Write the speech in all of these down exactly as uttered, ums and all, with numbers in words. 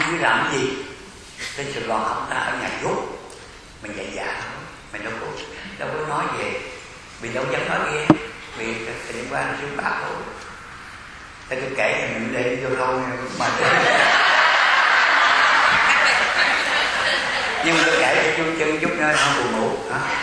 đi làm cái gì? Lên Sài Gòn học ta ở nhà dốt. Mình dạy dạ thôi. Mình đâu có, đâu có nói về. Vì đâu dám nói nghe. Vì liên quan đến sư bác thôi. Thế tôi kể thì mình lên vô thôi mà nhưng mà tôi kể cho chú chân chút nữa không buồn ngủ.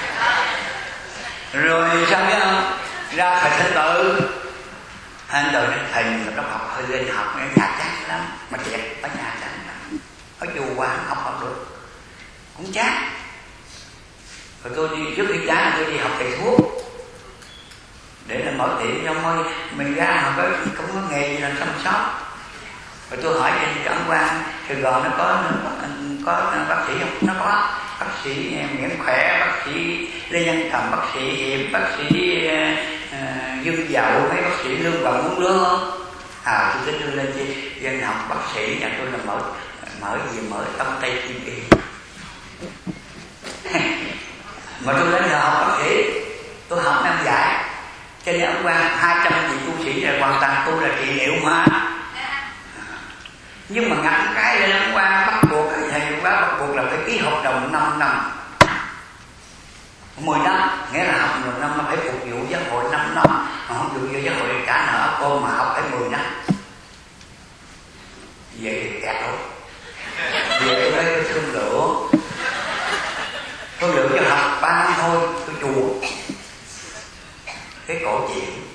Rồi sao biết không? Ra thầy Thanh Tự. Thanh Tự nói thầy mình nó học hơi lên học ở nhà chán lắm. Mà đẹp ở nhà chán lắm. Ở chùa qua học học được cũng chán. Rồi tôi đi trước khi chán tôi đi học thầy thuốc để là mở tiệm cho môi mình ra mà có không có nghề gì là chăm sóc. Rồi tôi hỏi trên Trấn Quang Sài Gòn nó có có, có bác sĩ không? Nó có bác sĩ Nguyễn Khỏe, bác sĩ Lê Nhân Cầm, bác sĩ Hiệp, bác sĩ uh, Dương Dậu, mấy bác sĩ lương và muốn lương không? À tôi sẽ đưa lên chi dân học bác sĩ nhà tôi là mở mở gì mở Tâm Tây Kim Y. Mà tôi lên học bác sĩ, tôi học năm giải. Cho nên ông Quang hai trăm vị tu sĩ là hoàn toàn tu là trị liệu mà. Nhưng mà ngặt cái lên ông Quang bắt buộc thầy quá bắt buộc là phải ký hợp đồng năm năm mười năm, nghĩa là học một năm nó phải phục vụ giáo hội năm năm, mà không phục vụ giáo hội trả nợ cô mà học phải mười năm. Vậy thì kẹt rồi. Về tôi lấy cái thương lượng thương lượng cho học ba năm thôi, tôi chùa cái cổ chuyện.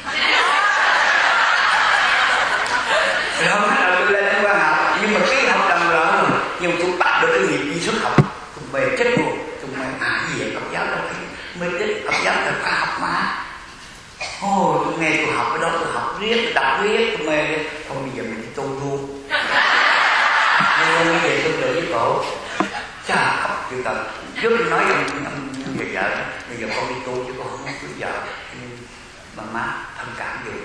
Rồi không phải là tôi lên đến quan học, nhưng mà cái học đồng rồi, nhưng mà tôi bắt được cái nghiệp di xuất học, tôi về chết luôn. Tôi nói à gì vậy, Phật giáo đâu phải mê tín, Phật giáo là khoa học mà. Ôi tôi nghe tôi học ở đó, tôi học riết, tôi đọc riết, tôi mê. Thôi bây giờ mình đi tu luôn. Nhưng bây giờ tôi lựa với cổ chà khóc chịu tận. Trước tôi nói với ông người vợ đó, bây giờ con đi tu chứ con không có cưới vợ. Bà má thông cảm gì.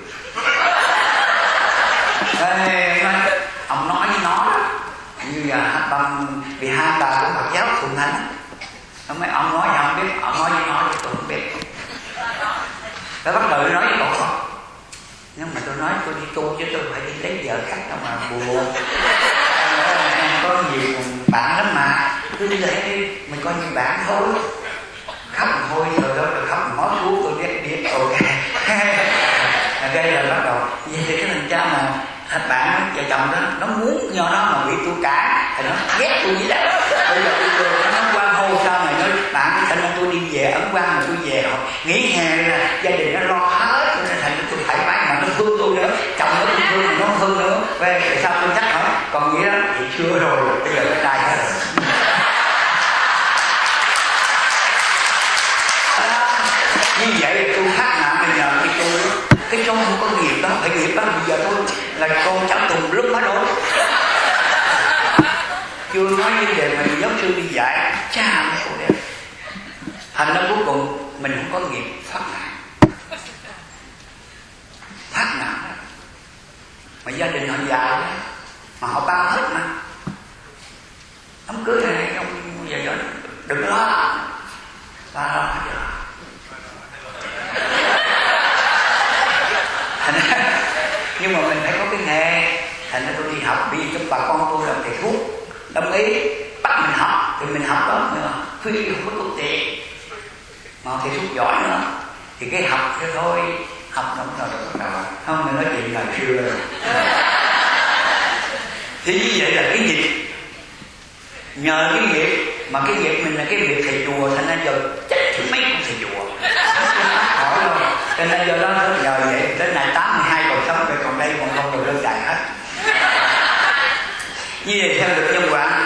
Ê, ông nói với nó đó, như là băng vì hai bà của Phật giáo Thuận Thánh. Mấy ông nói gì không biết, ông nói với nó thì tôi không biết. Tôi bắt đầu nói với cổ. Nhưng mà tôi nói tôi đi tu chứ tôi phải đi lấy vợ khác đâu mà buồn. Em có nhiều bạn lắm mà, cứ đi lấy đi, mình coi như bạn thôi. Khóc thôi rồi đó, rồi khóc nói thuốc tôi biết biết ok. Đây là bắt đầu vậy thì cái thằng cha mà hai bạn vợ chồng đó nó muốn do đó mà bị tôi cả thì nó ghét tôi vậy đó. Bây giờ tôi vừa nó qua hô sao này nói bạn thành nên tôi đi về Ấn Quang mà tôi về họ nghỉ hè là gia đình nó lo hết nên thành tôi phải bái mà nó thương tôi nữa, chồng nó cũng thương mà nó thương nữa. Về tại sao tôi chắc hả? Còn nghĩa đó thì chưa rồi, bây giờ cái này hết rồi. Như vậy tôi thắc mắc bây giờ cái tôi cái trong không có nghiệp đó, phải nghiệp đó. Bây giờ tôi là con cháu Tùng rất má đối. Chưa nói vấn đề mà giáo sư đi dạy cha mấy cô đẹp. Thành ra cuối cùng mình không có nghiệp thoát nạn. Thoát nạn đó. Mà gia đình họ giàu đó, mà họ bao hết mà. Đám cưới này ông giờ giờ đừng lo. Ba lo hết rồi. Nhưng mà mình phải có cái nghề. Thành ra tôi đi học, bây giờ cho bà con tôi làm thầy thuốc đồng ý bắt mình học thì mình học đó nữa, khuyên không có tốn tiền mà thầy thuốc giỏi nữa thì cái học thế thôi, học không rồi bắt đầu không mình nói chuyện ngày xưa rồi. Thì như vậy là cái nghiệp, nhờ cái nghiệp mà cái nghiệp mình là cái việc thầy chùa, thành ra giờ chắc chứ mấy con thầy chùa hỏi rồi, cho nên do đó nhờ vậy đến này tám mươi hai còn sống rồi, còn đây còn không được lên đại hết. Như vậy theo được nhân quả.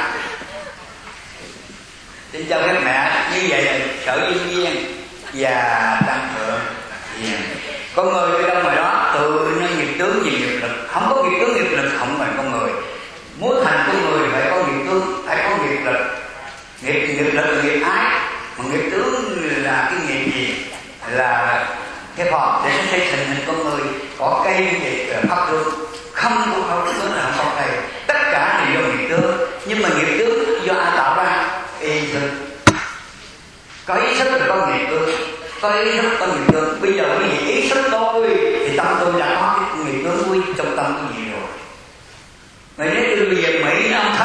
Xin chào các mẹ, như vậy là sở duyên duyên và đăng thượng. Yeah. Con người đi đâu ngoài đó tự nó nghiệp tướng gì nghiệp lực, không có nghiệp tướng nghiệp lực không phải con người. Muốn thành con người phải có nghiệp tướng, phải có nghiệp lực. Nghiệp nghiệp lực là nghiệp ái, mà nghiệp tướng là cái nghiệp gì? Là cái phò để nó xây thành hình con người. Có cây như vậy là pháp tướng, không có không tướng là không có cây. Tất cả đều do nghiệp tướng, nhưng mà nghiệp tướng do ai tạo ra? Ý thức. Có ý thức là có nghiệp tướng, có ý thức có nghiệp tướng. Bây giờ cái gì ý thức tôi thì tâm tôi đã có cái nghiệp tướng quy trong tâm cái gì rồi. Người nếu tôi bây giờ Mỹ ông thấy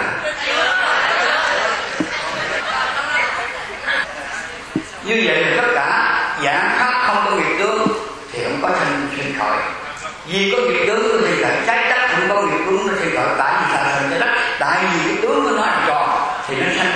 Như vậy là tất cả dạng pháp không có nghiệp tướng thì không có sinh sinh khởi. Vì có nghiệp tướng nó sinh khởi, trái đất không có nghiệp tướng nó sinh khởi. Tại vì sao sinh trái đất? Tại vì cái tướng nó nói là tròn thì nó sinh